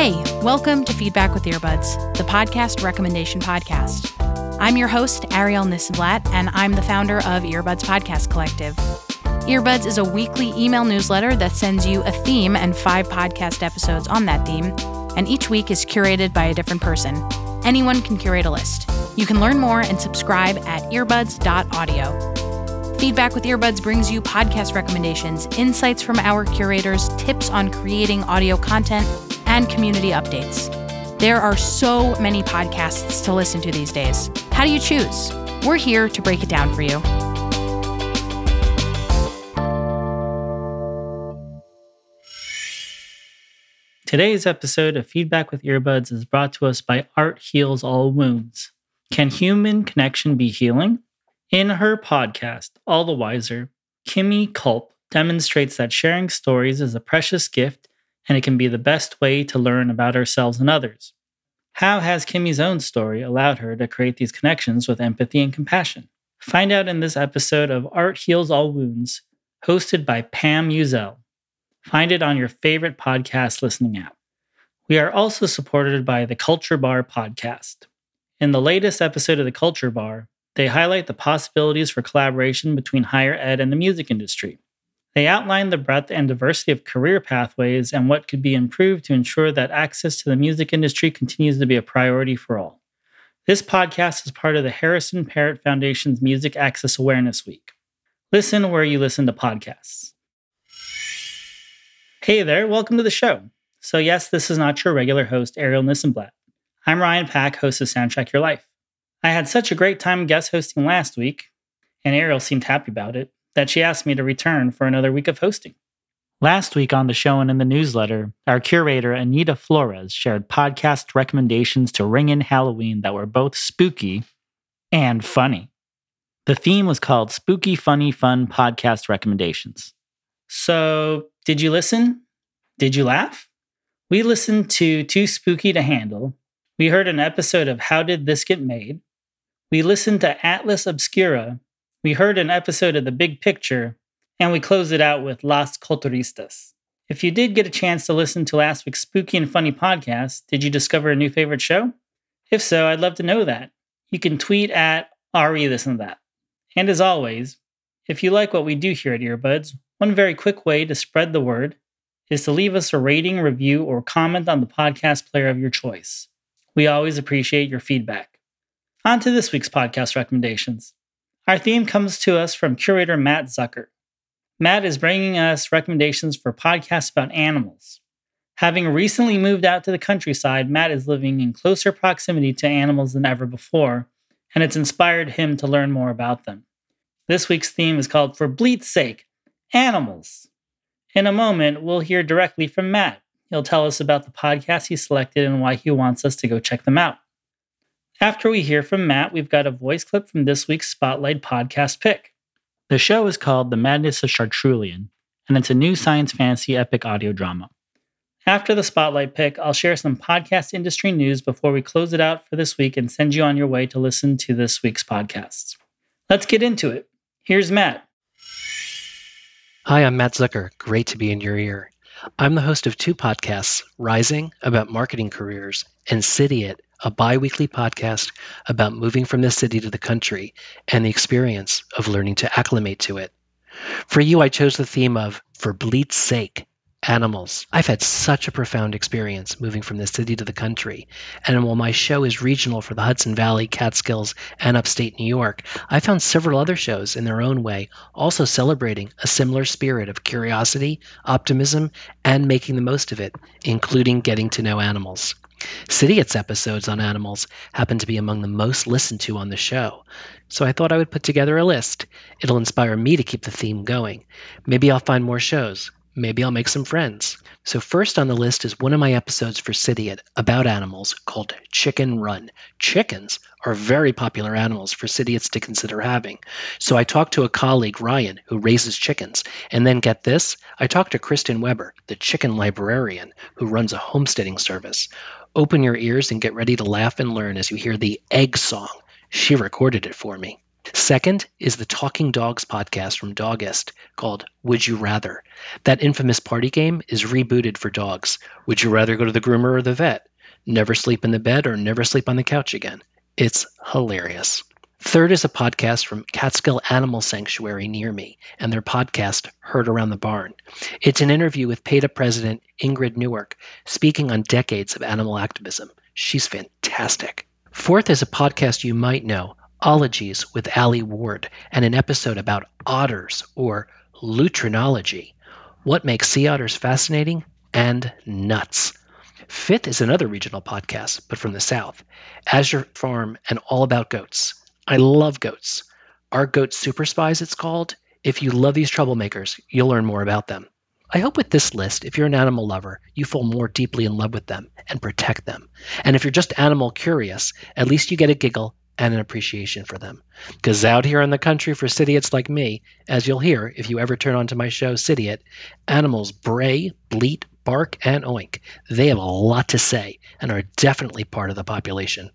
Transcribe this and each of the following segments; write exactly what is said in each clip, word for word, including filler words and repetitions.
Hey, welcome to Feedback with Earbuds, the podcast recommendation podcast. I'm your host, Ariel Nissenblatt, and I'm the founder of Earbuds Podcast Collective. Earbuds is a weekly email newsletter that sends you a theme and five podcast episodes on that theme, and each week is curated by a different person. Anyone can curate a list. You can learn more and subscribe at earbuds dot audio. Feedback with Earbuds brings you podcast recommendations, insights from our curators, tips on creating audio content, and community updates. There are so many podcasts to listen to these days. How do you choose? We're here to break it down for you. Today's episode of Feedback with Earbuds is brought to us by Art Heals All Wounds. Can human connection be healing? In her podcast, All the Wiser, Kimmy Culp demonstrates that sharing stories is a precious gift and it can be the best way to learn about ourselves and others. How has Kimmy's own story allowed her to create these connections with empathy and compassion? Find out in this episode of Art Heals All Wounds, hosted by Pam Uzel. Find it on your favorite podcast listening app. We are also supported by the Culture Bar podcast. In the latest episode of the Culture Bar, they highlight the possibilities for collaboration between higher ed and the music industry. They outline the breadth and diversity of career pathways and what could be improved to ensure that access to the music industry continues to be a priority for all. This podcast is part of the Harrison Parrott Foundation's Music Access Awareness Week. Listen where you listen to podcasts. Hey there, welcome to the show. So yes, this is not your regular host, Ariel Nissenblatt. I'm Ryan Pack, host of Soundtrack Your Life. I had such a great time guest hosting last week, and Ariel seemed happy about it, that she asked me to return for another week of hosting. Last week on the show and in the newsletter, our curator Anita Flores shared podcast recommendations to ring in Halloween that were both spooky and funny. The theme was called Spooky Funny Fun Podcast Recommendations. So, did you listen? Did you laugh? We listened to Too Spooky to Handle. We heard an episode of How Did This Get Made? We listened to Atlas Obscura, we heard an episode of The Big Picture, and we closed it out with Las Culturistas. If you did get a chance to listen to last week's spooky and funny podcast, did you discover a new favorite show? If so, I'd love to know that. You can tweet at RE this and that. And as always, if you like what we do here at Earbuds, one very quick way to spread the word is to leave us a rating, review, or comment on the podcast player of your choice. We always appreciate your feedback. On to this week's podcast recommendations. Our theme comes to us from curator Matt Zucker. Matt is bringing us recommendations for podcasts about animals. Having recently moved out to the countryside, Matt is living in closer proximity to animals than ever before, and it's inspired him to learn more about them. This week's theme is called For Bleat's Sake, Animals. In a moment, we'll hear directly from Matt. He'll tell us about the podcast he selected and why he wants us to go check them out. After we hear from Matt, we've got a voice clip from this week's Spotlight podcast pick. The show is called The Madness of Chartrulian, and it's a new science fantasy epic audio drama. After the Spotlight pick, I'll share some podcast industry news before we close it out for this week and send you on your way to listen to this week's podcasts. Let's get into it. Here's Matt. Hi, I'm Matt Zucker. Great to be in your ear. I'm the host of two podcasts, Rising, about marketing careers, and City It, a bi-weekly podcast about moving from the city to the country and the experience of learning to acclimate to it. For you, I chose the theme of For Bleat's Sake, Animals. I've had such a profound experience moving from the city to the country, and while my show is regional for the Hudson Valley, Catskills, and upstate New York, I found several other shows in their own way also celebrating a similar spirit of curiosity, optimism, and making the most of it, including getting to know animals. City It's episodes on animals happen to be among the most listened to on the show, so I thought I would put together a list. It'll inspire me to keep the theme going. Maybe I'll find more shows. Maybe I'll make some friends. So first on the list is one of my episodes for City It about animals called Chicken Run. Chickens are very popular animals for City It's to consider having. So I talked to a colleague, Ryan, who raises chickens. And then get this, I talked to Kristen Weber, the chicken librarian, who runs a homesteading service. Open your ears and get ready to laugh and learn as you hear the egg song. She recorded it for me. Second is the Talking Dogs podcast from Dogist called Would You Rather? That infamous party game is rebooted for dogs. Would you rather go to the groomer or the vet? Never sleep in the bed or never sleep on the couch again? It's hilarious. Third is a podcast from Catskill Animal Sanctuary near me and their podcast, Heard Around the Barn. It's an interview with PETA President Ingrid Newark, speaking on decades of animal activism. She's fantastic. Fourth is a podcast you might know, Ologies with Ali Ward, and an episode about otters, or lutrinology. What makes sea otters fascinating and nuts. Fifth is another regional podcast, but from the South, Azure Farm and All About Goats. I love goats. Our Goat Super Spies, it's called. If you love these troublemakers, you'll learn more about them. I hope with this list, if you're an animal lover, you fall more deeply in love with them and protect them. And if you're just animal curious, at least you get a giggle and an appreciation for them. Because out here in the country for Cityots like me, as you'll hear if you ever turn on to my show, Cityot, animals bray, bleat, bark, and oink. They have a lot to say and are definitely part of the population.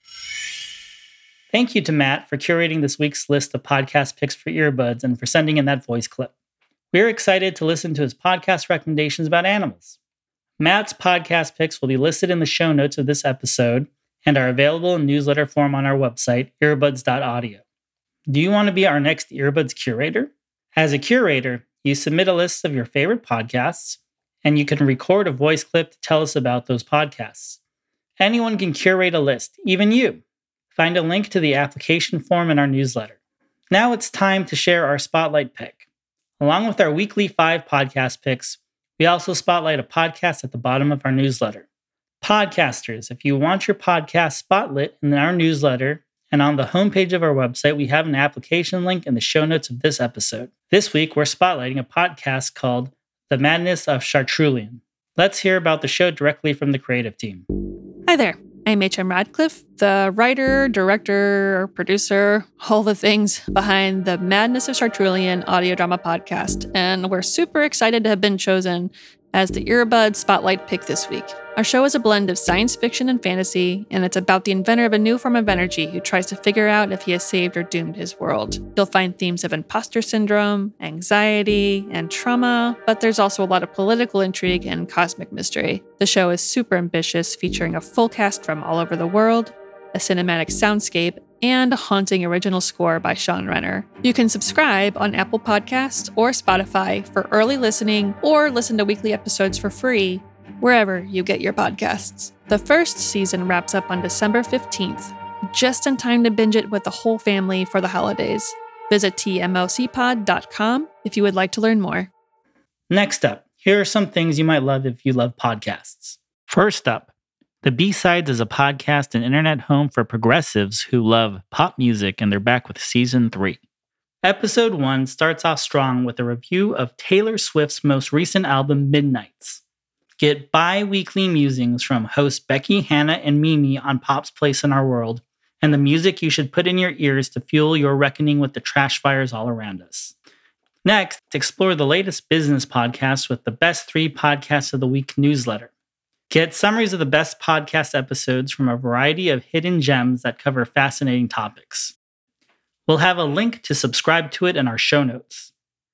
Thank you to Matt for curating this week's list of podcast picks for earbuds and for sending in that voice clip. We're excited to listen to his podcast recommendations about animals. Matt's podcast picks will be listed in the show notes of this episode and are available in newsletter form on our website, earbuds dot audio. Do you want to be our next Earbuds curator? As a curator, you submit a list of your favorite podcasts, and you can record a voice clip to tell us about those podcasts. Anyone can curate a list, even you. Find a link to the application form in our newsletter. Now it's time to share our spotlight pick. Along with our weekly five podcast picks, we also spotlight a podcast at the bottom of our newsletter. Podcasters, if you want your podcast spotlit in our newsletter and on the homepage of our website, we have an application link in the show notes of this episode. This week, we're spotlighting a podcast called The Madness of Chartrulian. Let's hear about the show directly from the creative team. Hi there. I'm H M Radcliffe, the writer, director, producer, all the things behind the Madness of Chartrulian audio drama podcast, and we're super excited to have been chosen as the Earbud Spotlight pick this week. Our show is a blend of science fiction and fantasy, and it's about the inventor of a new form of energy who tries to figure out if he has saved or doomed his world. You'll find themes of imposter syndrome, anxiety, and trauma, but there's also a lot of political intrigue and cosmic mystery. The show is super ambitious, featuring a full cast from all over the world, a cinematic soundscape, and a haunting original score by Sean Renner. You can subscribe on Apple Podcasts or Spotify for early listening, or listen to weekly episodes for free wherever you get your podcasts. The first season wraps up on December fifteenth, just in time to binge it with the whole family for the holidays. Visit T M O C pod dot com if you would like to learn more. Next up, here are some things you might love if you love podcasts. First up, The B-Sides is a podcast and internet home for progressives who love pop music, and they're back with season three. Episode one starts off strong with a review of Taylor Swift's most recent album, Midnights. Get bi-weekly musings from hosts Becky, Hannah, and Mimi on pop's place in our world, and the music you should put in your ears to fuel your reckoning with the trash fires all around us. Next, explore the latest business podcasts with the Best Three Podcasts of the Week newsletter. Get summaries of the best podcast episodes from a variety of hidden gems that cover fascinating topics. We'll have a link to subscribe to it in our show notes.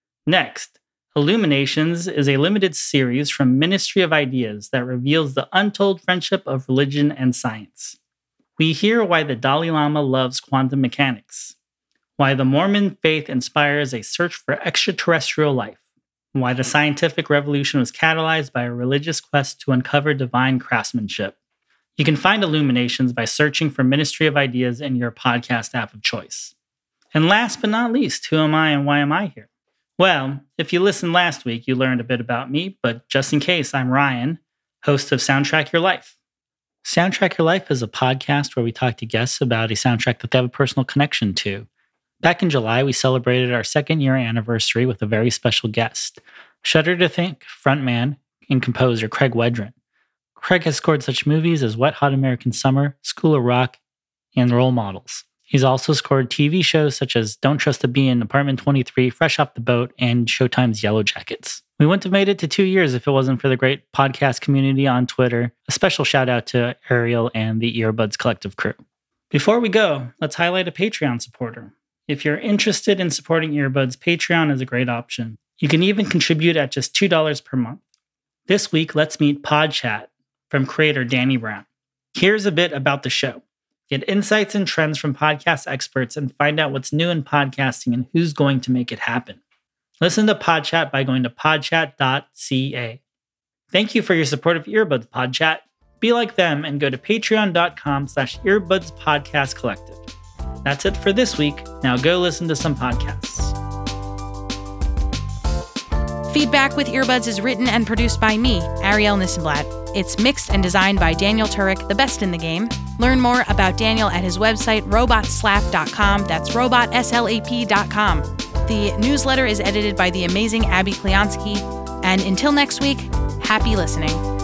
Next, Illuminations is a limited series from Ministry of Ideas that reveals the untold friendship of religion and science. We hear why the Dalai Lama loves quantum mechanics, why the Mormon faith inspires a search for extraterrestrial life, and why the scientific revolution was catalyzed by a religious quest to uncover divine craftsmanship. You can find Illuminations by searching for Ministry of Ideas in your podcast app of choice. And last but not least, who am I and why am I here? Well, if you listened last week, you learned a bit about me, but just in case, I'm Ryan, host of Soundtrack Your Life. Soundtrack Your Life is a podcast where we talk to guests about a soundtrack that they have a personal connection to. Back in July, we celebrated our second year anniversary with a very special guest, Shudder to Think frontman and composer Craig Wedren. Craig has scored such movies as Wet Hot American Summer, School of Rock, and Role Models. He's also scored T V shows such as Don't Trust a Bee in Apartment twenty-three, Fresh Off the Boat, and Showtime's Yellow Jackets. We wouldn't have made it to two years if it wasn't for the great podcast community on Twitter. A special shout out to Ariel and the Earbuds Collective crew. Before we go, let's highlight a Patreon supporter. If you're interested in supporting Earbuds, Patreon is a great option. You can even contribute at just two dollars per month. This week, let's meet PodChat from creator Danny Brown. Here's a bit about the show. Get insights and trends from podcast experts and find out what's new in podcasting and who's going to make it happen. Listen to PodChat by going to podchat dot c a. Thank you for your support of Earbuds PodChat. Be like them and go to patreon.com slash earbuds podcast collective. That's it for this week. Now go listen to some podcasts. Feedback with Earbuds is written and produced by me, Ariel Nissenblatt. It's mixed and designed by Daniel Turek, the best in the game. Learn more about Daniel at his website, robot slap dot com. That's robot slap dot com. The newsletter is edited by the amazing Abby Kleonsky. And until next week, happy listening.